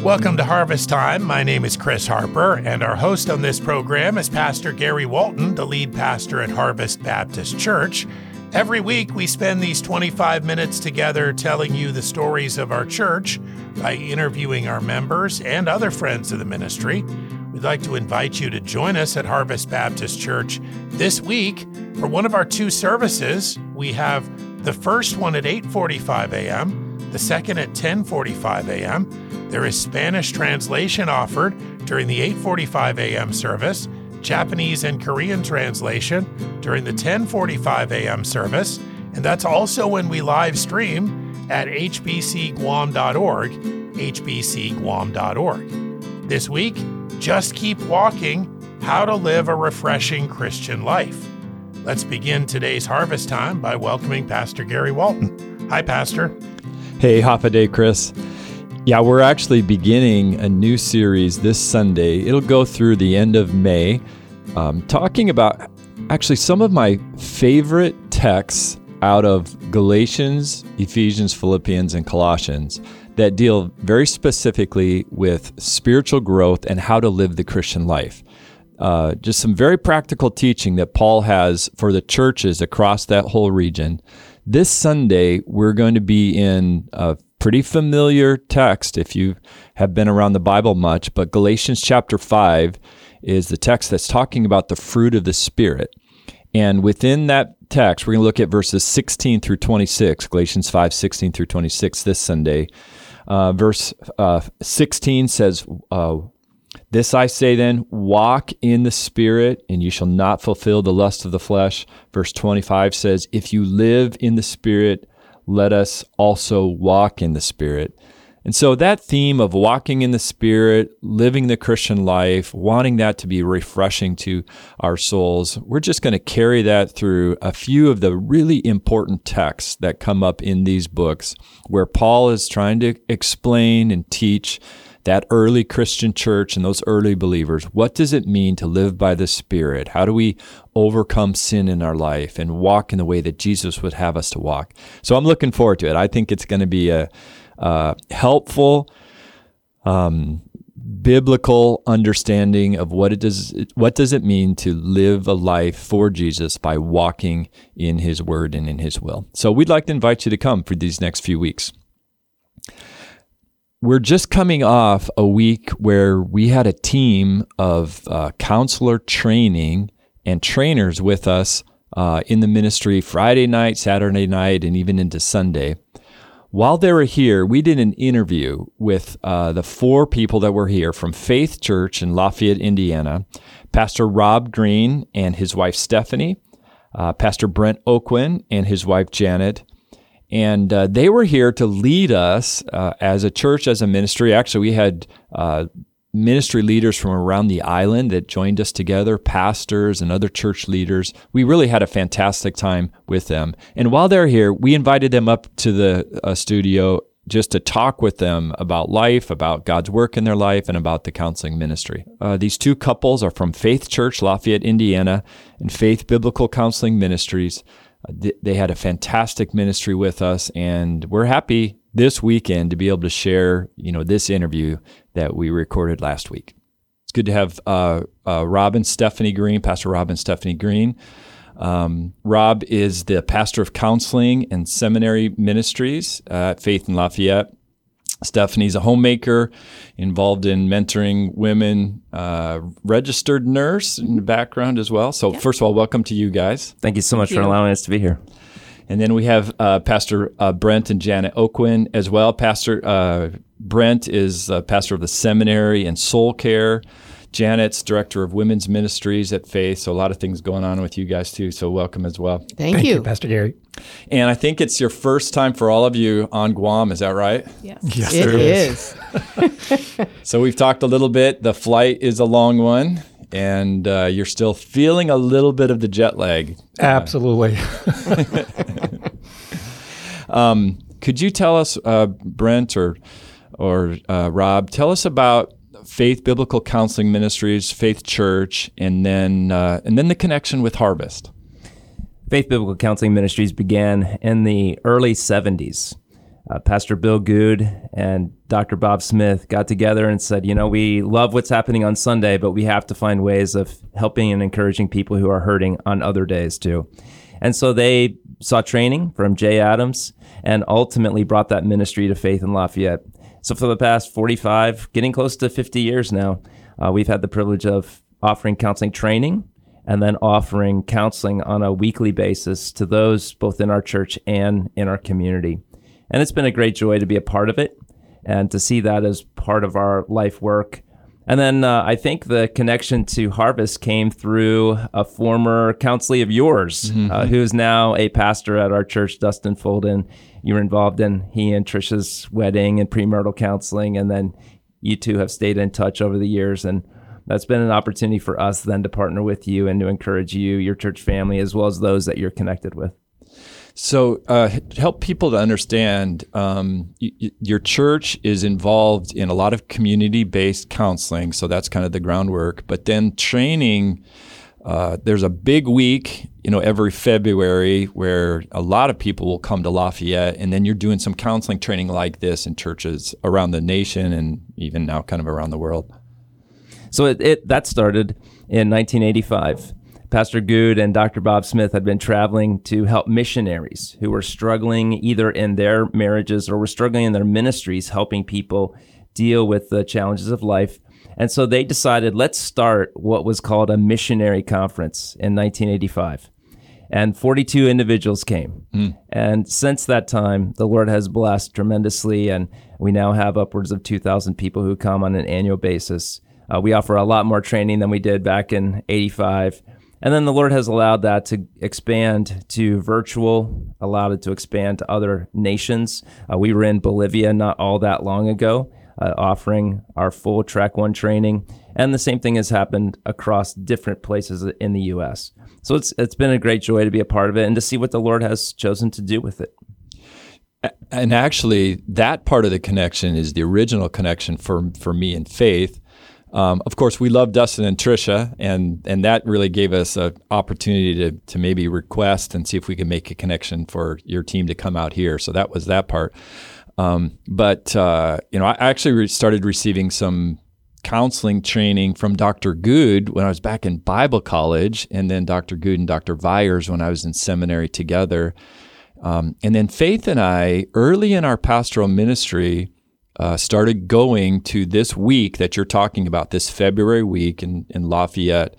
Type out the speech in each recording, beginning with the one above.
Welcome to Harvest Time. My name is Chris Harper, and our host on this program is Pastor Gary Walton, the lead pastor at Harvest Baptist Church. Every week, we spend these 25 minutes together telling you the stories of our church by interviewing our members and other friends of the ministry. We'd like to invite you to join us at Harvest Baptist Church this week for one of our two services. We have the first one at 8:45 a.m., the second at 10:45 a.m., There is Spanish translation offered during the 8:45 a.m. service, Japanese and Korean translation during the 10:45 a.m. service, and that's also when we live stream at hbcguam.org, hbcguam.org. This week, Just Keep Walking, How to Live a Refreshing Christian Life. Let's begin today's Harvest Time by welcoming Pastor Gary Walton. Hi, Pastor. Hey, Hafa Day, Chris. Yeah, we're actually beginning a new series this Sunday. It'll go through the end of May, talking about actually some of my favorite texts out of Galatians, Ephesians, Philippians, and Colossians that deal very specifically with spiritual growth and how to live the Christian life. Just some very practical teaching that Paul has for the churches across that whole region. This Sunday, we're going to be in a pretty familiar text if you have been around the Bible much, but Galatians chapter 5 is the text that's talking about the fruit of the Spirit. And within that text, we're going to look at verses 16 through 26, Galatians 5, 16 through 26 this Sunday. Verse 16 says, "This I say then, walk in the Spirit, and you shall not fulfill the lust of the flesh." Verse 25 says, "If you live in the Spirit, let us also walk in the Spirit." And so that theme of walking in the Spirit, living the Christian life, wanting that to be refreshing to our souls, we're just going to carry that through a few of the really important texts that come up in these books where Paul is trying to explain and teach that early Christian church and those early believers. What does it mean to live by the Spirit? How do we overcome sin in our life and walk in the way that Jesus would have us to walk? So I'm looking forward to it. I think it's going to be a helpful, biblical understanding of what does it mean to live a life for Jesus by walking in His Word and in His will. So we'd like to invite you to come for these next few weeks. We're just coming off a week where we had a team of counselor training and trainers with us in the ministry Friday night, Saturday night, and even into Sunday. While they were here, we did an interview with the four people that were here from Faith Church in Lafayette, Indiana, Pastor Rob Green and his wife Stephanie, Pastor Brent Oquin and his wife Janet. And they were here to lead us as a church, as a ministry. Actually, we had ministry leaders from around the island that joined us together, pastors and other church leaders. We really had a fantastic time with them. And while they're here, we invited them up to the studio just to talk with them about life, about God's work in their life, and about the counseling ministry. These two couples are from Faith Church, Lafayette, Indiana, and Faith Biblical Counseling Ministries. They had a fantastic ministry with us, and we're happy this weekend to be able to share, this interview that we recorded last week. It's good to have Rob and Stephanie Green, Pastor Rob and Stephanie Green. Rob is the pastor of counseling and seminary ministries at Faith in Lafayette. Stephanie's a homemaker involved in mentoring women, registered nurse in the background as well. So First of all, welcome to you guys. Thank you so much for allowing us to be here. And then we have Pastor Brent and Janet Oquin as well. Pastor Brent is pastor of the seminary and soul care. Janet's director of women's ministries at Faith. So a lot of things going on with you guys too. So welcome as well. Thank you, Pastor Gary. And I think it's your first time for all of you on Guam. Is that right? Yes, Yes, it is. So we've talked a little bit. The flight is a long one, and you're still feeling a little bit of the jet lag. Absolutely. Could you tell us, Brent or Rob, tell us about Faith Biblical Counseling Ministries, Faith Church, and then the connection with Harvest? Faith Biblical Counseling Ministries began in the early 70s. Pastor Bill Good and Dr. Bob Smith got together and said, we love what's happening on Sunday, but we have to find ways of helping and encouraging people who are hurting on other days too. And so they saw training from Jay Adams and ultimately brought that ministry to Faith in Lafayette. So for the past 45, getting close to 50 years now, we've had the privilege of offering counseling training and then offering counseling on a weekly basis to those both in our church and in our community. And it's been a great joy to be a part of it and to see that as part of our life work. And then I think the connection to Harvest came through a former counselee of yours, who is now a pastor at our church, Dustin Folden. You were involved in he and Trisha's wedding and premarital counseling, and then you two have stayed in touch over the years. And that's been an opportunity for us then to partner with you and to encourage you, your church family, as well as those that you're connected with. So help people to understand, your church is involved in a lot of community-based counseling, so that's kind of the groundwork. But then training, there's a big week, every February where a lot of people will come to Lafayette, and then you're doing some counseling training like this in churches around the nation and even now kind of around the world. So that started in 1985. Pastor Good and Dr. Bob Smith had been traveling to help missionaries who were struggling either in their marriages or were struggling in their ministries, helping people deal with the challenges of life. And so they decided, let's start what was called a missionary conference in 1985. And 42 individuals came. And since that time, the Lord has blessed tremendously, and we now have upwards of 2,000 people who come on an annual basis. We offer a lot more training than we did back in 85. And then the Lord has allowed that to expand to virtual, allowed it to expand to other nations. We were in Bolivia not all that long ago, offering our full Track 1 training. And the same thing has happened across different places in the U.S. So it's been a great joy to be a part of it and to see what the Lord has chosen to do with it. And actually, that part of the connection is the original connection for me and Faith. Of course, we love Dustin and Trisha, and that really gave us an opportunity to maybe request and see if we can make a connection for your team to come out here. So that was that part. But I actually started receiving some counseling training from Dr. Good when I was back in Bible college, and then Dr. Good and Dr. Vyers when I was in seminary together. And then Faith and I, early in our pastoral ministry, started going to this week that you're talking about, this February week in Lafayette,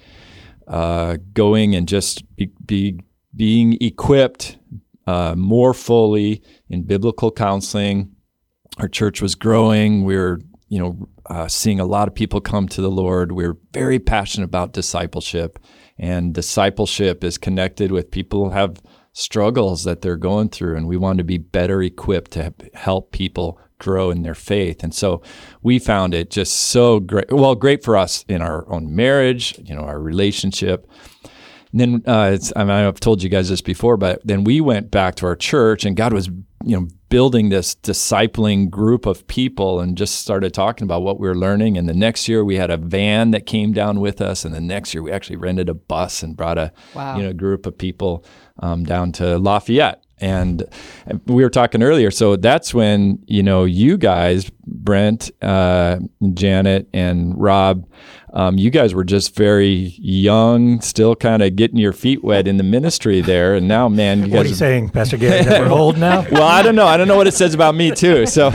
going and just being equipped more fully in biblical counseling. Our church was growing. We were, seeing a lot of people come to the Lord. We're very passionate about discipleship, and discipleship is connected with people who have struggles that they're going through, and we want to be better equipped to help people grow in their faith. And so we found it just so great. Well, great for us in our own marriage, our relationship. And then I've told you guys this before, but then we went back to our church, and God was, building this discipling group of people, and just started talking about what we were learning. And the next year we had a van that came down with us, and the next year we actually rented a bus and brought a group of people down to Lafayette. And we were talking earlier, so that's when, you guys, Brent, Janet, and Rob, you guys were just very young, still kind of getting your feet wet in the ministry there. And now, man, you guys... What are you saying, Pastor Gary, that we're old now? Well, I don't know. I don't know what it says about me, too. So,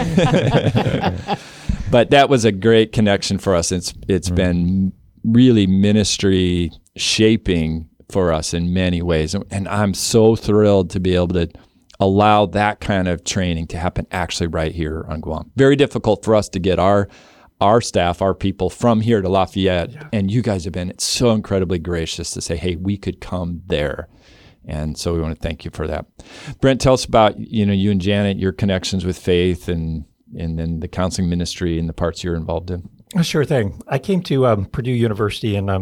but that was a great connection for us. It's been really ministry shaping for us in many ways. And I'm so thrilled to be able to allow that kind of training to happen actually right here on Guam. Very difficult for us to get our staff, our people from here to Lafayette. Yeah. And you guys have been so incredibly gracious to say, hey, we could come there. And so we want to thank you for that. Brent, tell us about, you and Janet, your connections with Faith and then the counseling ministry and the parts you're involved in. Sure thing. I came to Purdue University in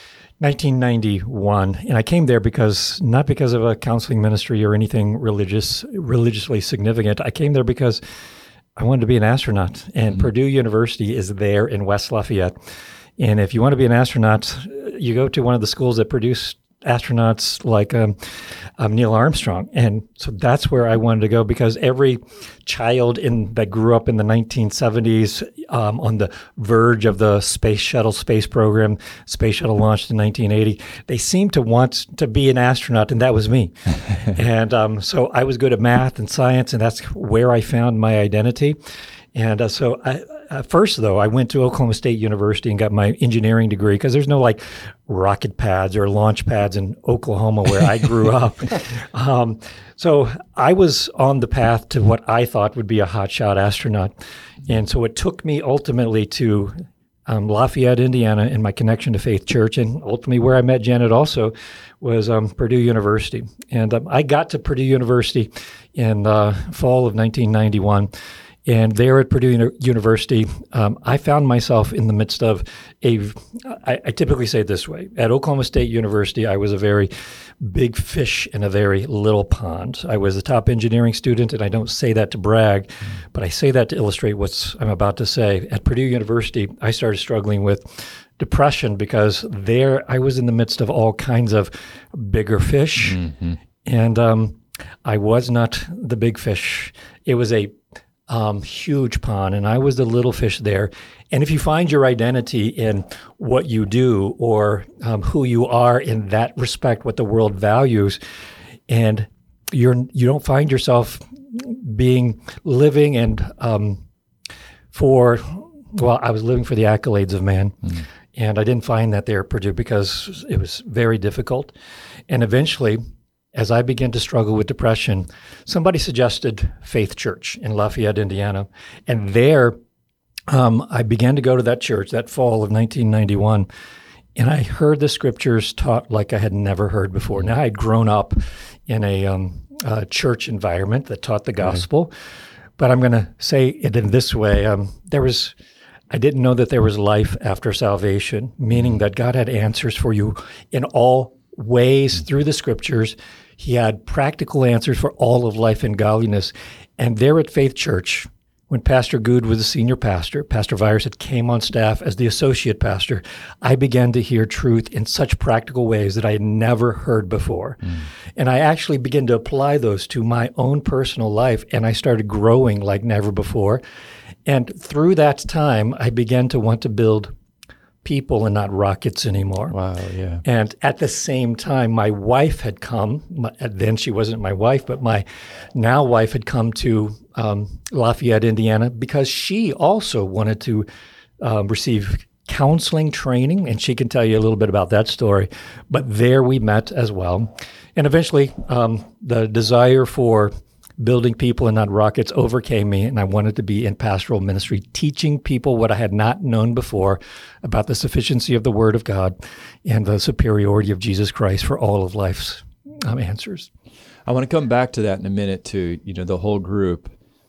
1991, and I came there not because of a counseling ministry or anything religiously significant. I came there because I wanted to be an astronaut, and Purdue University is there in West Lafayette. And if you want to be an astronaut, you go to one of the schools that produce astronauts like Neil Armstrong. And so that's where I wanted to go, because every child that grew up in the 1970s on the verge of the space shuttle space program, space shuttle launched in 1980, they seemed to want to be an astronaut, and that was me. And so I was good at math and science, and that's where I found my identity. And so first, though, I went to Oklahoma State University and got my engineering degree, because there's no like rocket pads or launch pads in Oklahoma where I grew up. So I was on the path to what I thought would be a hotshot astronaut. And so it took me ultimately to Lafayette, Indiana, and my connection to Faith Church. And ultimately where I met Janet also was Purdue University. And I got to Purdue University in the fall of 1991. And there at Purdue University, I found myself in the midst of I typically say it this way. At Oklahoma State University, I was a very big fish in a very little pond. I was a top engineering student, and I don't say that to brag, but I say that to illustrate what I'm about to say. At Purdue University, I started struggling with depression, because there I was in the midst of all kinds of bigger fish. Mm-hmm. And I was not the big fish. It was a huge pond, and I was the little fish there. And if you find your identity in what you do, or who you are in that respect, what the world values, and you don't find yourself living and I was living for the accolades of man. Mm. And I didn't find that there at Purdue, because it was very difficult. And eventually, as I began to struggle with depression, somebody suggested Faith Church in Lafayette, Indiana. And there, I began to go to that church that fall of 1991. And I heard the scriptures taught like I had never heard before. Now, I had grown up in a church environment that taught the gospel. Mm-hmm. But I'm going to say it in this way. I didn't know that there was life after salvation, meaning that God had answers for you in all ways through the scriptures. He had practical answers for all of life and godliness. And there at Faith Church, when Pastor Good was the senior pastor, Pastor Virus had came on staff as the associate pastor, I began to hear truth in such practical ways that I had never heard before. Mm. And I actually began to apply those to my own personal life, and I started growing like never before. And through that time, I began to want to build people and not rockets anymore. Wow, yeah. And at the same time, my wife had come. Then she wasn't my wife, but my now wife had come to Lafayette, Indiana, because she also wanted to receive counseling training, and she can tell you a little bit about that story. But there we met as well. And eventually, the desire for building people and not rockets overcame me, and I wanted to be in pastoral ministry, teaching people what I had not known before about the sufficiency of the Word of God and the superiority of Jesus Christ for all of life's answers. I want to come back to that in a minute, to the whole group.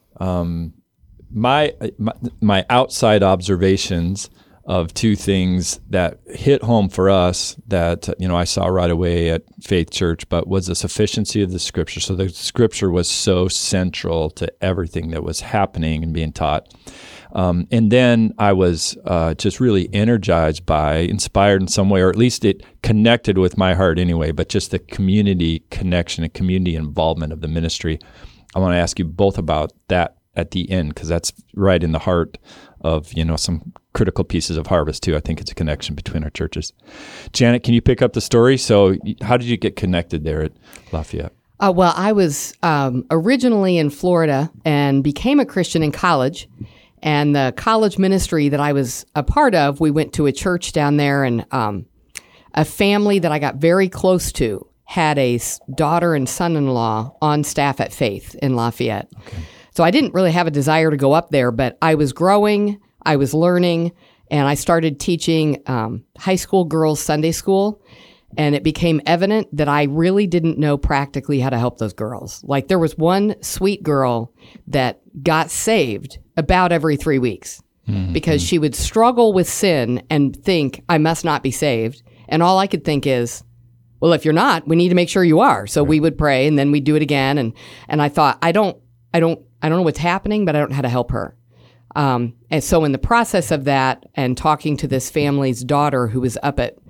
My outside observations of two things that hit home for us that I saw right away at Faith Church, but was the sufficiency of the Scripture. So the Scripture was so central to everything that was happening and being taught. And then I was just really energized by, inspired in some way, or at least it connected with my heart anyway, but just the community connection and community involvement of the ministry. I want to ask you both about that at the end, because that's right in the heart of, some critical pieces of Harvest too. I think it's a connection between our churches. Janet, can you pick up the story? So how did you get connected there at Lafayette? Well, I was originally in Florida and became a Christian in college. And the college ministry that I was a part of, we went to a church down there, and a family that I got very close to had a daughter and son-in-law on staff at Faith in Lafayette. Okay. So I didn't really have a desire to go up there, but I was growing, I was learning, and I started teaching high school girls Sunday school. And it became evident that I really didn't know practically how to help those girls. Like, there was one sweet girl that got saved about every 3 weeks because she would struggle with sin and think, I must not be saved. And all I could think is, well, if you're not, we need to make sure you are. So we would pray, and then we'd do it again. And I thought, I don't know what's happening, but I don't know how to help her. And so in the process of that, and talking to this family's daughter who was up at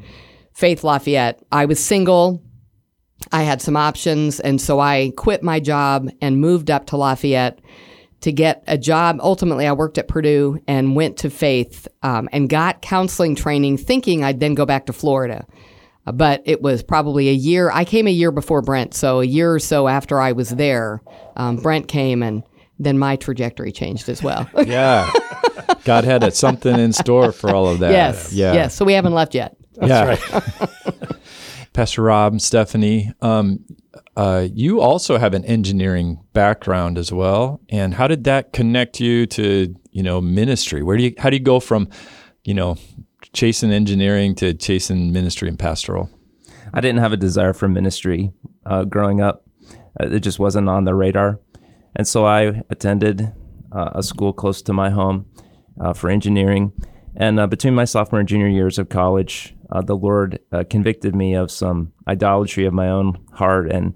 Faith Lafayette. I was single. I had some options, and so I quit my job and moved up to Lafayette to get a job. Ultimately, I worked at Purdue and went to Faith and got counseling training, thinking I'd then go back to Florida. But it was probably a year. I came a year before Brent, so a year or so after I was there, Brent came, and then my trajectory changed as well. Yeah. God had something in store for all of that. Yes. So we haven't left yet. That's right. Pastor Rob, Stephanie, you also have an engineering background as well. And how did that connect you to, ministry? How do you go from, chasing engineering to chasing ministry and pastoral? I didn't have a desire for ministry growing up. It just wasn't on the radar. And so I attended a school close to my home for engineering. And between my sophomore and junior years of college, the Lord convicted me of some idolatry of my own heart, and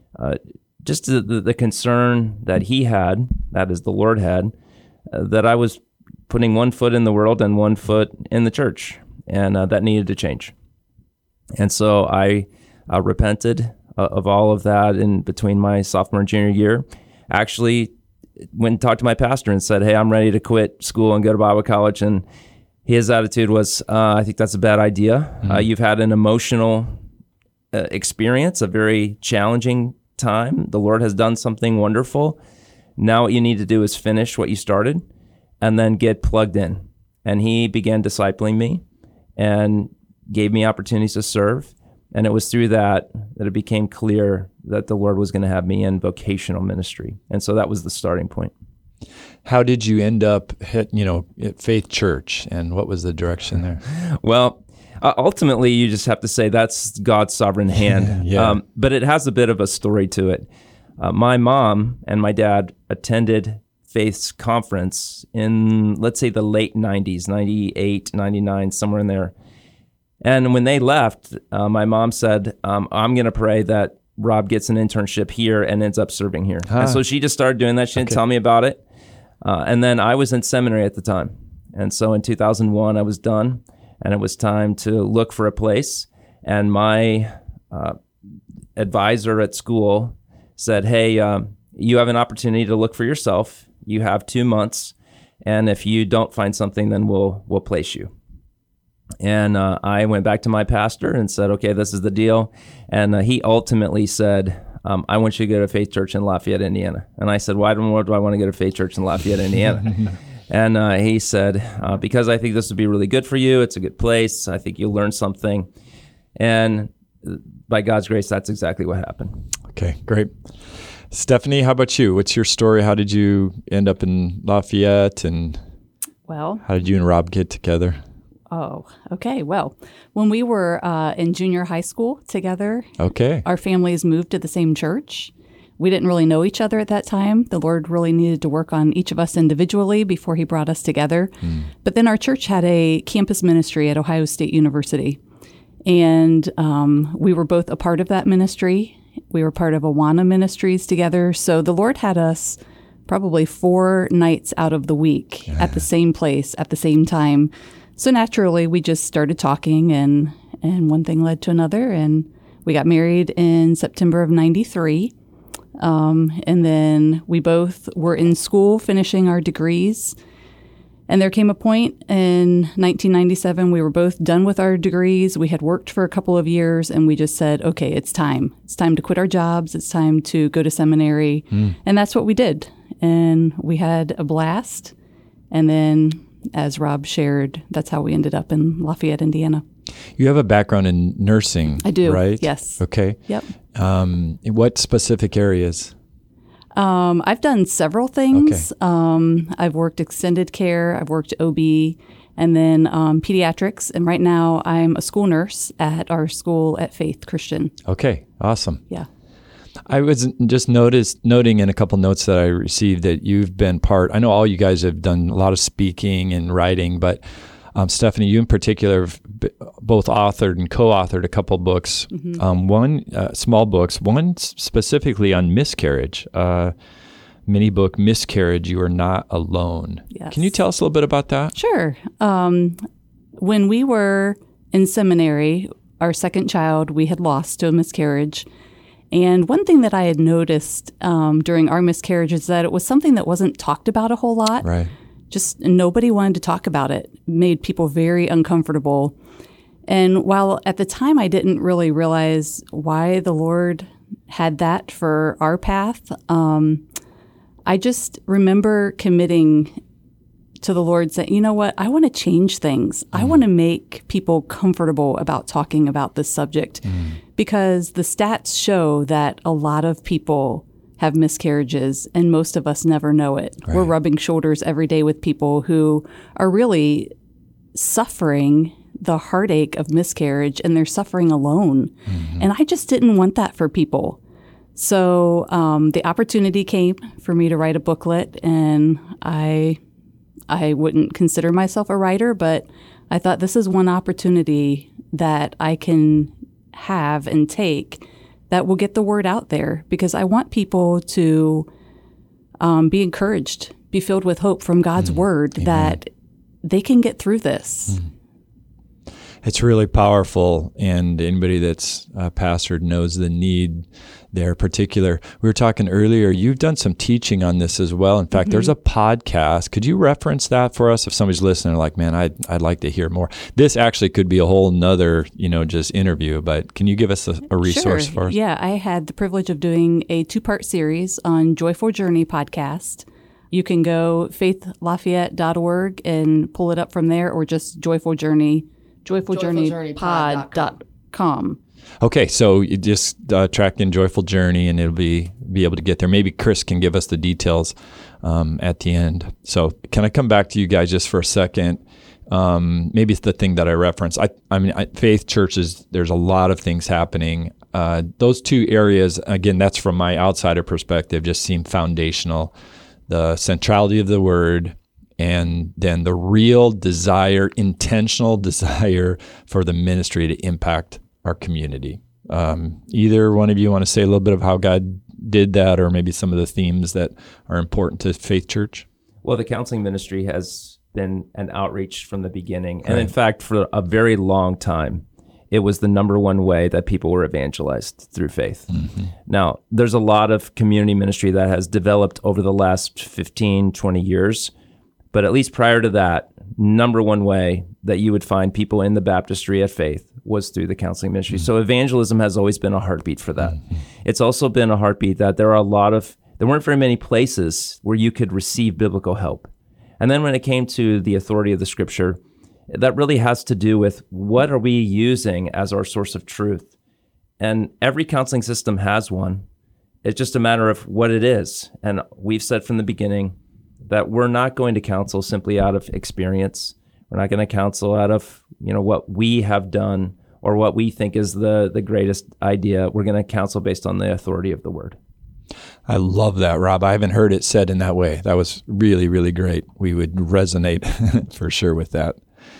just the concern that He had, that is the Lord had, that I was putting one foot in the world and one foot in the church, and that needed to change. And so I repented of all of that in between my sophomore and junior year. Actually went and talked to my pastor and said, hey, I'm ready to quit school and go to Bible college. And his attitude was, I think that's a bad idea. Mm-hmm. You've had an emotional experience, a very challenging time. The Lord has done something wonderful. Now what you need to do is finish what you started and then get plugged in. And he began discipling me and gave me opportunities to serve. And it was through that it became clear that the Lord was going to have me in vocational ministry. And so that was the starting point. How did you end up at Faith Church, and what was the direction there? Well, ultimately, you just have to say that's God's sovereign hand. Yeah. But it has a bit of a story to it. My mom and my dad attended Faith's conference in, let's say, the late 90s, 98, 99, somewhere in there. And when they left, my mom said, I'm going to pray that Rob gets an internship here and ends up serving here. And so she just started doing that. She didn't tell me about it. And then I was in seminary at the time. And so in 2001, I was done, and it was time to look for a place. And my advisor at school said, hey, you have an opportunity to look for yourself. You have 2 months. And if you don't find something, then we'll place you. And I went back to my pastor and said, okay, this is the deal. And he ultimately said, I want you to go to Faith Church in Lafayette, Indiana. And I said, why do I want to go to Faith Church in Lafayette, Indiana? And he said, because I think this would be really good for you. It's a good place. I think you'll learn something. And by God's grace, that's exactly what happened. Okay, great. Stephanie, how about you? What's your story? How did you end up in Lafayette, and how did you and Rob get together? Oh, okay. Well, when we were in junior high school together, our families moved to the same church. We didn't really know each other at that time. The Lord really needed to work on each of us individually before He brought us together. But then our church had a campus ministry at Ohio State University. And we were both a part of that ministry. We were part of Awana Ministries together. So the Lord had us probably 4 nights out of the week at the same place at the same time. So naturally, we just started talking, and one thing led to another, and we got married in September of 93. And then we both were in school finishing our degrees. And there came a point in 1997, we were both done with our degrees. We had worked for a couple of years, and we just said, okay, it's time. It's time to quit our jobs. It's time to go to seminary. And that's what we did. And we had a blast. And then, as Rob shared, that's how we ended up in Lafayette, Indiana. You have a background in nursing, I do, right? Yes. Okay. Yep. In what specific areas? I've done several things. I've worked extended care, I've worked OB, and then pediatrics. And right now I'm a school nurse at our school at Faith Christian. Okay, awesome. Yeah. I was just noting in a couple notes that I received that you've been part. I know all you guys have done a lot of speaking and writing, but Stephanie, you in particular have both authored and co-authored a couple books. One small books, one specifically on miscarriage. Mini book, Miscarriage, You Are Not Alone. Yes. Can you tell us a little bit about that? Sure. When we were in seminary, our second child we had lost to a miscarriage. And one thing that I had noticed during our miscarriage is that it was something that wasn't talked about a whole lot. Right. Just nobody wanted to talk about it. It made people very uncomfortable. And while at the time I didn't really realize why the Lord had that for our path, I just remember committing to the Lord saying, you know what, I want to change things. I want to make people comfortable about talking about this subject because the stats show that a lot of people have miscarriages and most of us never know it. Right. We're rubbing shoulders every day with people who are really suffering the heartache of miscarriage and they're suffering alone. And I just didn't want that for people. So the opportunity came for me to write a booklet, and I wouldn't consider myself a writer, but I thought this is one opportunity that I can have and take that will get the word out there, because I want people to be encouraged, be filled with hope from God's word that they can get through this. It's really powerful, and anybody that's pastored knows the need there. Particular, we were talking earlier, you've done some teaching on this as well. In fact, there's a podcast. Could you reference that for us if somebody's listening like, man, I'd like to hear more? This actually could be a whole nother, just interview, but can you give us a resource for us? Yeah, I had the privilege of doing a 2-part series on Joyful Journey podcast. You can go faithlafayette.org and pull it up from there, or just joyfuljourneypod.com. Okay, so you just track in Joyful Journey and it'll be able to get there. Maybe Chris can give us the details at the end. So can I come back to you guys just for a second? Maybe it's the thing that I referenced. I mean, faith churches, there's a lot of things happening. Those two areas, again, that's from my outsider perspective, just seem foundational. The centrality of the word, and then the real desire, intentional desire for the ministry to impact our community. Either one of you want to say a little bit of how God did that, or maybe some of the themes that are important to Faith Church? Well, the counseling ministry has been an outreach from the beginning. And in fact, for a very long time, it was the number one way that people were evangelized, through faith. Now, there's a lot of community ministry that has developed over the last 15, 20 years. But at least prior to that, number one way that you would find people in the baptistry at Faith was through the counseling ministry. So evangelism has always been a heartbeat for that. It's also been a heartbeat that there weren't very many places where you could receive biblical help. And then when it came to the authority of the scripture, that really has to do with what are we using as our source of truth. And every counseling system has one. It's just a matter of what it is. And we've said from the beginning that we're not going to counsel simply out of experience. We're not going to counsel out of, what we have done or what we think is the greatest idea. We're going to counsel based on the authority of the word. I love that, Rob. I haven't heard it said in that way. That was really, really great. We would resonate for sure with that.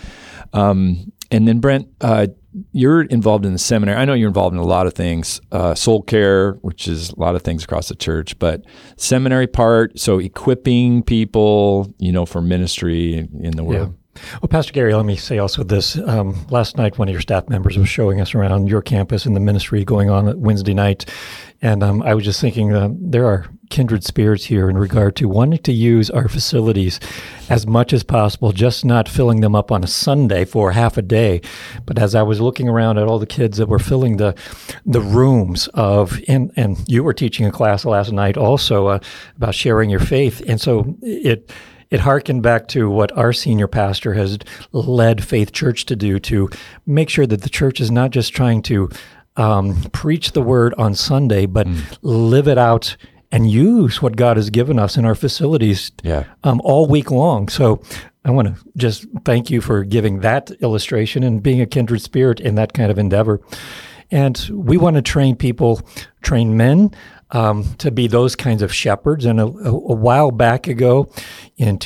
And then Brent, you're involved in the seminary. I know you're involved in a lot of things, soul care, which is a lot of things across the church, but seminary part, so equipping people, for ministry in the world. Yeah. Well, Pastor Gary, let me say also this. Last night, one of your staff members was showing us around your campus and the ministry going on at Wednesday night. And I was just thinking there are kindred spirits here in regard to wanting to use our facilities as much as possible, just not filling them up on a Sunday for half a day. But as I was looking around at all the kids that were filling the rooms and you were teaching a class last night also about sharing your faith. And so it harkened back to what our senior pastor has led Faith Church to do, to make sure that the church is not just trying to preach the word on Sunday, but live it out and use what God has given us in our facilities all week long. So I want to just thank you for giving that illustration and being a kindred spirit in that kind of endeavor. And we want to train men, to be those kinds of shepherds. And a while back ago, in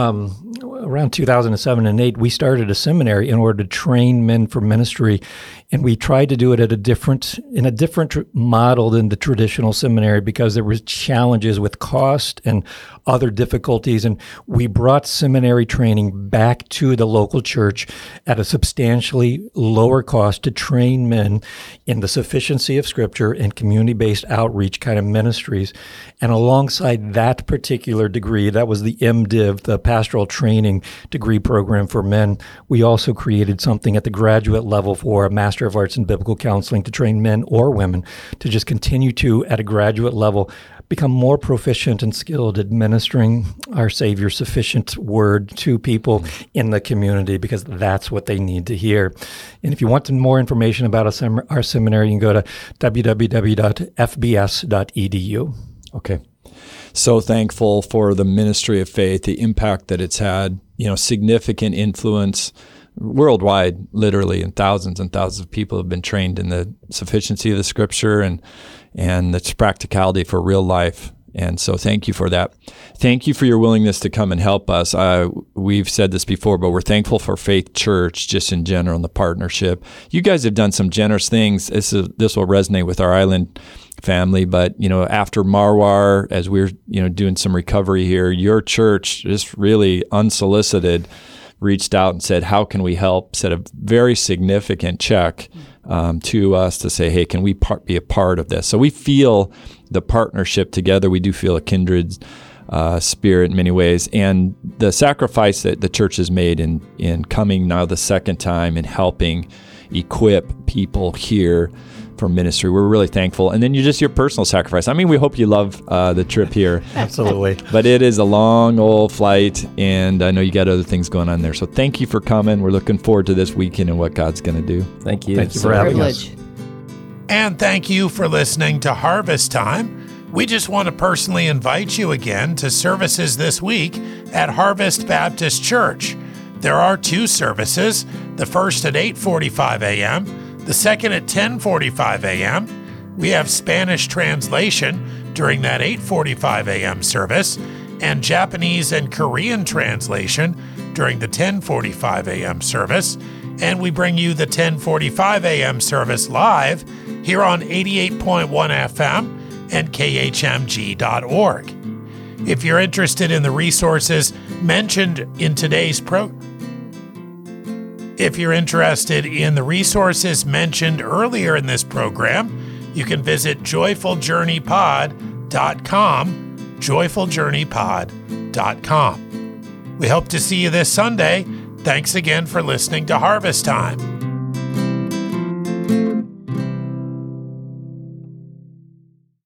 around 2007 and 2008, we started a seminary in order to train men for ministry And we tried to do it in a different model than the traditional seminary because there was challenges with cost and other difficulties. And we brought seminary training back to the local church at a substantially lower cost to train men in the sufficiency of Scripture and community-based outreach kind of ministries. And alongside that particular degree, that was the MDiv, the pastoral training degree program for men, we also created something at the graduate level for a Master of Arts in Biblical Counseling to train men or women to just continue to, at a graduate level, become more proficient and skilled at ministering our Savior's sufficient word to people in the community, because that's what they need to hear. And if you want more information about our seminary, you can go to www.fbs.edu. Okay. So thankful for the ministry of faith, the impact that it's had, significant influence worldwide, literally, and thousands of people have been trained in the sufficiency of the Scripture and its practicality for real life. And so thank you for that. Thank you for your willingness to come and help us. We've said this before, but we're thankful for Faith Church just in general and the partnership. You guys have done some generous things. This will resonate with our island family, but after Marwar, as we're doing some recovery here, your church just really unsolicited reached out and said, how can we help? Said a very significant check to us to say, hey, can we be a part of this? So we feel the partnership together. We do feel a kindred spirit in many ways. And the sacrifice that the church has made in coming now the second time and helping equip people here for ministry, we're really thankful. And then your personal sacrifice. I mean, we hope you love the trip here. Absolutely. But it is a long old flight, and I know you got other things going on there. So thank you for coming. We're looking forward to this weekend and what God's going to do. Thank you. Thank you for having us. And thank you for listening to Harvest Time. We just want to personally invite you again to services this week at Harvest Baptist Church. There are 2 services, the first at 8:45 a.m., the second at 10:45 a.m. We have Spanish translation during that 8:45 a.m. service and Japanese and Korean translation during the 10:45 a.m. service. And we bring you the 10:45 a.m. service live here on 88.1 FM and khmg.org. If you're interested in the resources mentioned in today's If you're interested in the resources mentioned earlier in this program, you can visit joyfuljourneypod.com, joyfuljourneypod.com. We hope to see you this Sunday. Thanks again for listening to Harvest Time.